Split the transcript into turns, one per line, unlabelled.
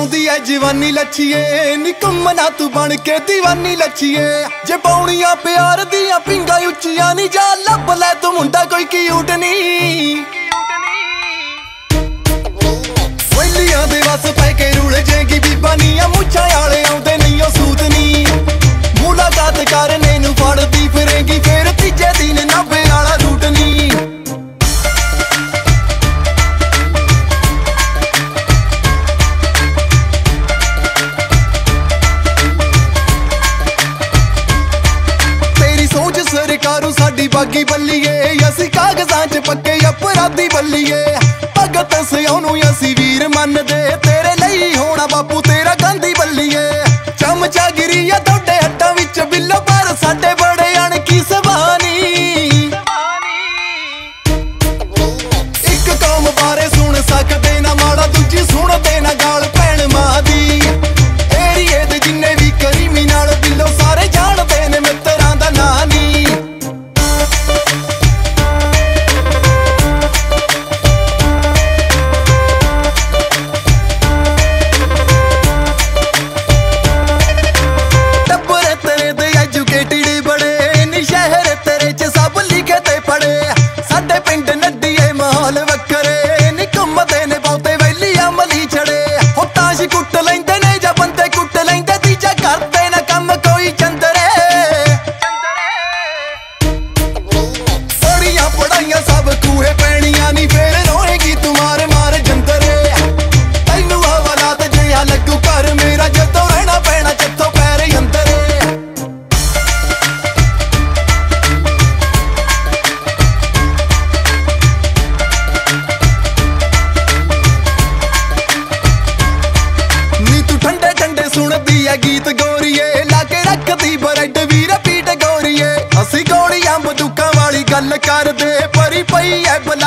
ਆਉਂਦੀ ਐ ਜਵਾਨੀ ਲੱਛੀਏ ਨੀ ਘੁੰਮਣਾ ਤੂੰ ਬਣ ਕੇ ਦੀਵਾਨੀ ਲੱਛੀਏ ਜੇ ਪੌਣੀਆਂ ਪਿਆਰ ਦੀਆਂ ਪਿੰਗਾਂ ਉੱਚੀਆਂ ਨੀ ਜਾ ਲੱਭ ਲੈ ਤੂੰ ਮੁੰਡਾ ਕੋਈ ਕਿਊਟ ਨੀ ਵੈਲੀਆਂ ਦੇ ਵਸ ਪੈ ਕੇ ਰੁਲ ਜੇਗੀ ਬੀਬਾ ਨੀ ਆ ਮੁੱਛਾਂ ਵਾਲੇ ਆਉਂਦੇ ਨਹੀਂ ਉਹ ਸੂਤ ਨੀ ਮੁਲਾਕਾਤ ਕਰਨੇ ਨੂੰ ਫੜਦੀ ਫਿਰੇਗੀ ਫੇਰ ਤੀਜੇ ਦਿਨ ਨਾਭੇ ਵਾਲਾ ਰੂਟ ਨੀ ਸਰਕਾਰੂ ਸਾਡੀ ਬਾਗੀ ਬੱਲੀਏ ਅਸੀਂ ਕਾਗਜ਼ਾਂ 'ਚ ਪੱਕੇ ਅਪਰਾਧੀ ਬੱਲੀਏ ਭਗਤ ਸਿਉ ਨੂੰ ਅਸੀਂ ਵੀਰ ਮੰਨਦੇ ਤੇਰੇ ਲਈ ਹੋਣਾ ਬਾਪੂ ਤੇਰਾ ਗਾਂਧੀ ਬੱਲੀਏ ਚਮਚਾ ਗਿਰੀ ਆ ਤੁਹਾਡੇ ਹੱਟਾਂ ਵਿੱਚ ਬਿੱਲੋ ਪਰ ਸਾਡੇ ਬੜੇ ਅਣਖੀ ਸਬਾਨੀ ਇੱਕ ਕੌਮ ਬਾਰੇ ਸੁਣ ਸਕਦੇ ਨਾ ਮਾੜਾ ਦੂਜੀ ਸੁਣਦੇ ਨਾ ਗਾਲ ਭੈਣ ਮਾਂ ਦੀ ਏਰੀਏ ਦੇ ਜਿੰਨੇ ਵੀ ਕਰੀਮੀ ਨਾਲ ਬਿੱਲੋ ਸਾਰੇ ਜਾਣਦੇ ਨੇ ਮਿੱਤਰਾਂ ਦਾ ਨਾਂ ਨੀ ਕੁੱਟ ਲੈਂਦੇ ਨੇ ਜਾਂ ਬੰਦੇ ਕੁੱਟ ਲੈਂਦੇ ਤੀਜਾ ਕਰਦੇ ਨਾ ਕੰਮ ਕੋਈ ਚੰਦਰੇ ਪੜੀਆਂ ਪੜਾਈਆਂ ਸਭ ਕੂਹੇ ਪੈਣੀਆਂ ਨੀ ਫੇਰ ਰੋਏਗੀ ਤੂੰ ਮਾਰ ਮਾਰ ਜੰਦਰੇ ਤੈਨੂੰ ਹਵਾਲਾਤ ਜਿਹਾ ਲੱਗੂ ਘਰ ਮੇਰਾ ਜਦੋਂ ਰਹਿਣਾ ਪੈਣਾ ਜਿੱਥੋਂ ਪੈਰ ਅੰਦਰੇ ਸੁਣਦੀ ਐ ਗੀਤ ਗੋਰੀਏ ਲਾ ਕੇ ਰੱਖਦੀ ਬਰੈਡ ਵੀਰ ਪੀਟ ਗੋਰੀਏ ਅਸੀਂ ਗੋਲੀਆਂ ਬੰਦੂਕਾਂ ਵਾਲੀ ਗੱਲ ਕਰਦੇ ਪਰੀ ਪਈ ਐ